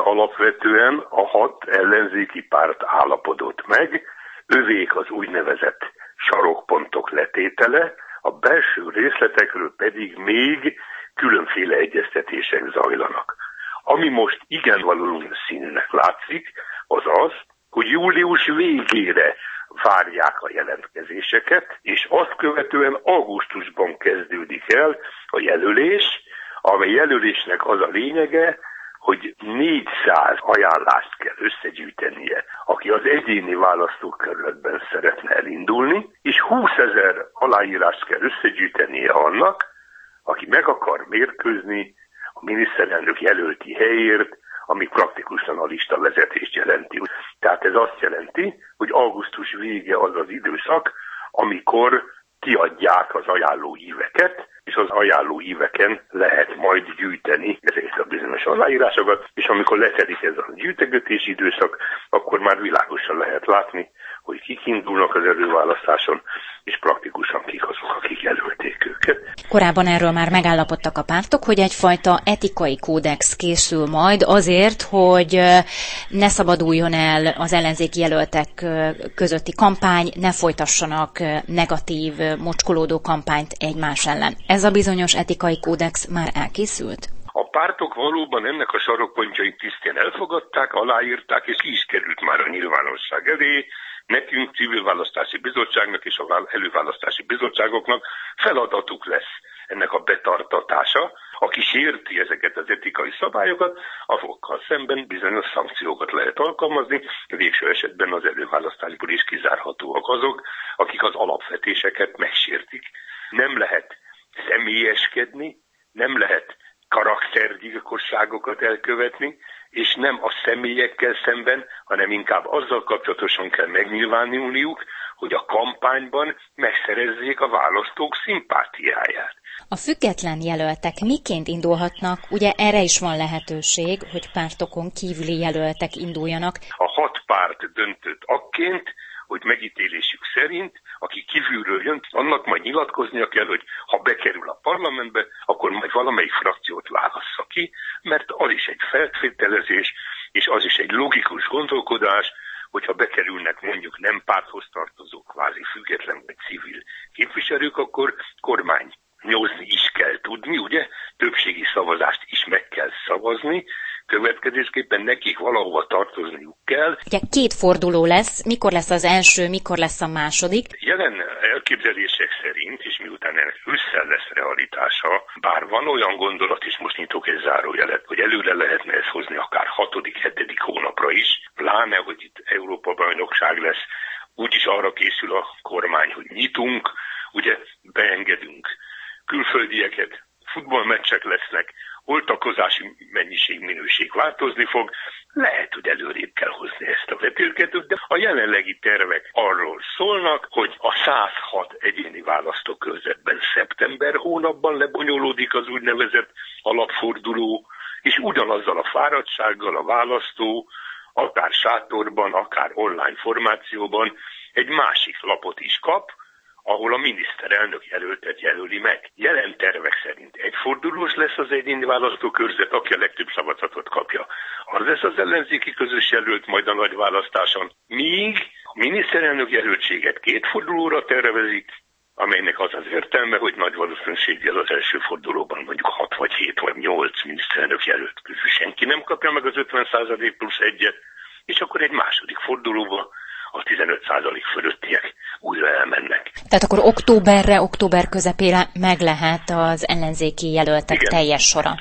Alapvetően a 6 ellenzéki párt állapodott meg, övék az úgynevezett sarokpontok letétele, a belső részletekről pedig még különféle egyeztetések zajlanak. Ami most igen valószínűnek látszik, az az, hogy július végére várják a jelentkezéseket, és azt követően augusztusban kezdődik el a jelölés, amely jelölésnek az a lényege, hogy 400 ajánlást kell összegyűjtenie, aki az egyéni választókerületben szeretne elindulni, és 20 000 aláírást kell összegyűjtenie annak, aki meg akar mérkőzni a miniszterelnök jelölti helyért, ami praktikusan a listavezetést jelenti. Tehát ez azt jelenti, hogy augusztus vége az az időszak, amikor kiadják az ajánlóíveket, és az ajánlóíveken lehet majd gyűjteni ezeket a bizonyos aláírásokat, és amikor letelik ez a gyűjtegetési időszak, akkor már világosan lehet látni, hogy kik indulnak az előválasztáson, és praktikusan kik azok, akik jelölték őket. Korábban erről már megállapodtak a pártok, hogy egyfajta etikai kódex készül majd azért, hogy ne szabaduljon el az ellenzéki jelöltek közötti kampány, ne folytassanak negatív, mocskolódó kampányt egymás ellen. Ez a bizonyos etikai kódex már elkészült? A pártok valóban ennek a sarokpontjait tisztén elfogadták, aláírták, és ki is került már a nyilvánosság elé. Nekünk, civil választási bizottságnak és a előválasztási bizottságoknak feladatuk lesz ennek a betartatása. Aki sérti ezeket az etikai szabályokat, azokkal szemben bizonyos szankciókat lehet alkalmazni, végső esetben az előválasztásból is kizárhatóak azok, akik az alapvetéseket megsértik. Nem lehet személyeskedni, nem lehet karaktergyilkosságokat elkövetni, és nem a személyekkel szemben, hanem inkább azzal kapcsolatosan kell megnyilvánulniuk, hogy a kampányban megszerezzék a választók szimpátiáját. A független jelöltek miként indulhatnak? Ugye erre is van lehetőség, hogy pártokon kívüli jelöltek induljanak. A 6 párt döntött akként, hogy megítélésük szerint, aki kívülről jön, annak majd nyilatkoznia kell, hogy ha bekerül a parlamentbe, akkor majd valamelyik frakciót válassza ki, mert az is egy feltételezés, és az is egy logikus gondolkodás, hogyha bekerülnek mondjuk nem párthoz tartozó, kvázi független vagy civil képviselők, akkor kormányozni is kell tudni, ugye? Többségi szavazást is meg kell szavazni, következésképpen nekik valahova tartozniuk kell. Ugye 2 forduló lesz, mikor lesz az első, mikor lesz a második? Jelen elképzelések szerint, és miután ennek ősszel lesz realitása, bár van olyan gondolat, és most nyitok egy zárójelet, hogy előre lehetne ezt hozni akár 6.-7. hónapra is, pláne, hogy itt Európa-bajnokság lesz, úgyis arra készül a kormány, hogy nyitunk, ugye beengedünk külföldieket, futballmeccsek lesznek, oltakozási minőség változni fog, lehet, hogy előrébb kell hozni ezt a vetélkedőt, de a jelenlegi tervek arról szólnak, hogy a 106 egyéni választókörzetben szeptember hónapban lebonyolódik az úgynevezett alapforduló, és ugyanazzal a fáradtsággal a választó, akár sátorban, akár online formációban egy másik lapot is kap, ahol a miniszterelnök jelöltet jelöli meg. Jelen tervek szerint egyfordulós lesz az egyéni választókörzet, aki a legtöbb szavazatot kapja. Az lesz az ellenzéki közös jelölt majd a nagy választáson. Míg a miniszterelnök jelöltséget 2 fordulóra tervezik, amelynek az az értelme, hogy nagy valószínűséggel az első fordulóban mondjuk 6 vagy 7 vagy 8 miniszterelnök jelölt közül senki nem kapja meg az 50% plusz 1-et, és akkor egy második fordulóban a 15% fölöttiek újra elmennek. Tehát akkor október közepére meg lehet az ellenzéki jelöltek teljes sora.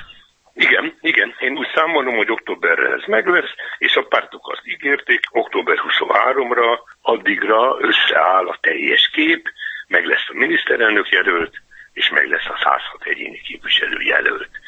Igen. Én úgy számolom, hogy októberre ez meg lesz, és a pártok azt ígérték, október 23-ra, addigra összeáll a teljes kép, meg lesz a miniszterelnök jelölt, és meg lesz a 106 egyéni képviselő jelölt.